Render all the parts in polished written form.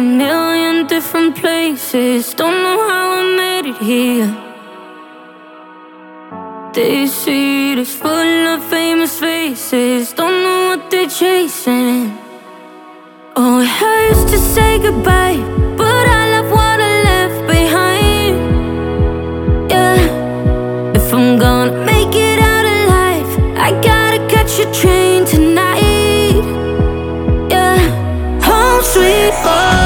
million different places. Don't know how I made it here. This street is full of famous faces. Don't know what they're chasing. Oh, it hurts to say goodbye, but I love what I left behind. Yeah, if I'm gonna make it out alive, I gotta catch a train tonight. Yeah, home sweet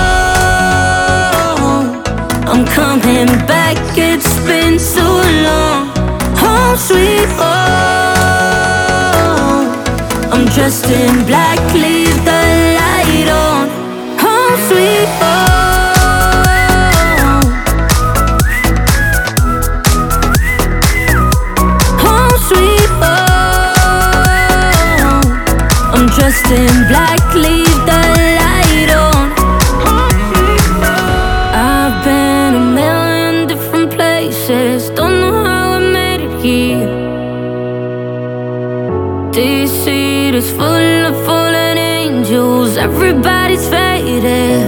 home, I'm coming back, it's been so long. Home sweet home, I'm dressed in black, leave the light on. Home sweet home, home sweet home, I'm dressed in black, leave the light on. I've been a million different places. Don't know how I made it here. This city is full of fallen angels. Everybody's faded.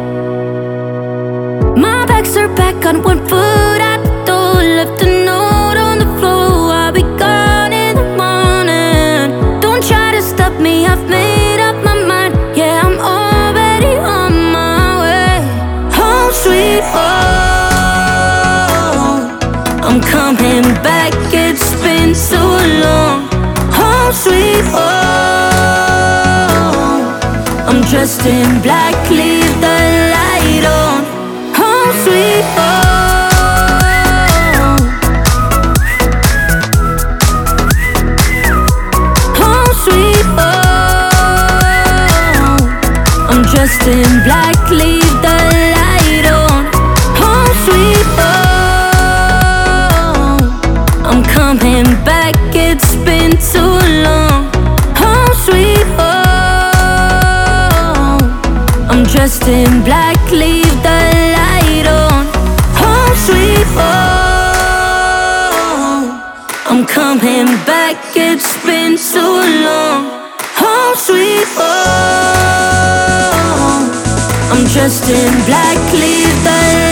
My bags are back on one foot at the door. Left a note on the floor. I'll be gone in the morning. Don't try to stop me, I've made up my mind. Yeah, I'm already on my way. Home sweet home, I'm coming back, it's been so long. Home sweet home, I'm dressed in black, leave the light on. Home sweet home, home sweet home, I'm dressed in black, leave the light on. Home sweet home, I'm coming back, it's been too long. Home sweet home, I'm dressed in black, leave the light on. Home sweet home, I'm coming back, it's been too long. Home sweet home, I'm dressed in black, leave the light on.